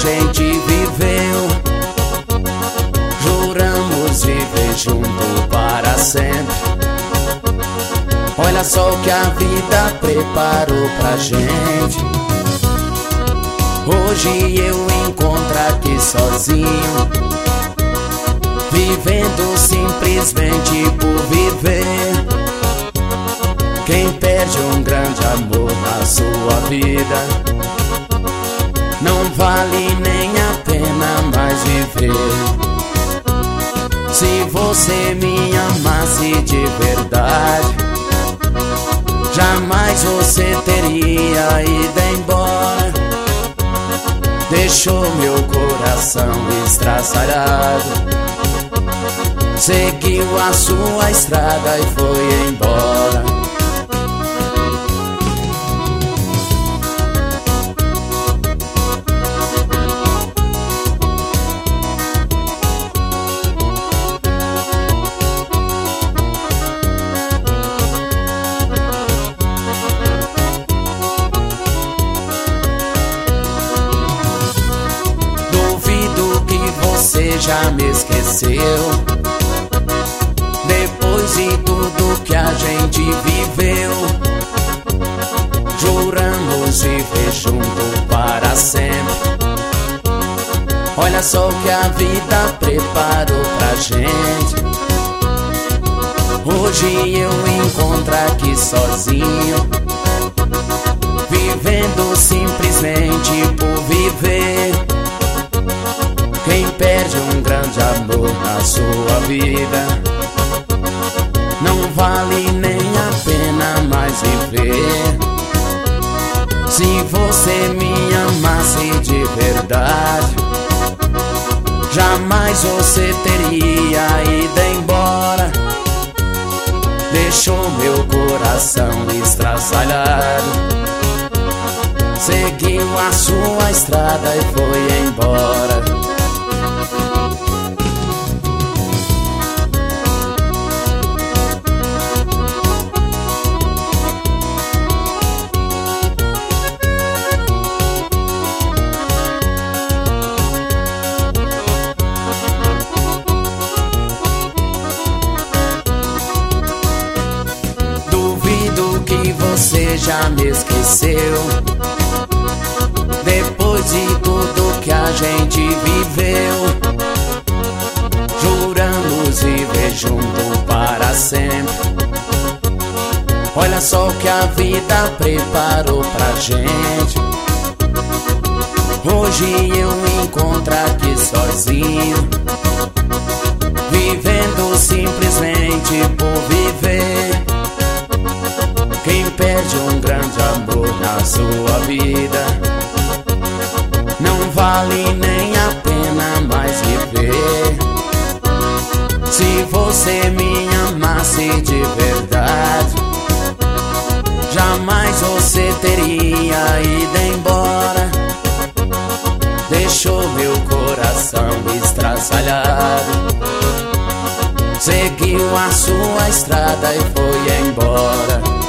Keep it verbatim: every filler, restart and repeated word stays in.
gente viveu. Juramos viver junto para sempre. Olha só o que a vida preparou pra gente. Hoje eu encontro aqui sozinho, vivendo simplesmente por viver. Quem perde um grande amor na sua vida, não vale nem a pena mais viver. Se você me amasse de verdade, jamais você teria ido embora. Deixou meu coração estraçalhado, seguiu a sua estrada e foi embora. Você já me esqueceu, depois de tudo que a gente viveu. Juramos viver junto para sempre. Olha só o que a vida preparou pra gente. Hoje eu encontro aqui sozinho, vivendo simplesmente por viver. Quem perde um grande amor na sua vida, não vale nem a pena mais viver. Se você me amasse de verdade, jamais você teria ido embora. Deixou meu coração estraçalhado, seguiu a sua estrada e foi embora. Você já me esqueceu, depois de tudo que a gente viveu. Juramos viver junto para sempre. Olha só o que a vida preparou pra gente. Hoje eu encontro aqui sozinho, vivendo simplesmente por viver. Quem perde um grande amor na sua vida, não vale nem a pena mais viver. Se você me amasse de verdade, jamais você teria ido embora. Deixou meu coração estraçalhado, seguiu a sua estrada e foi embora.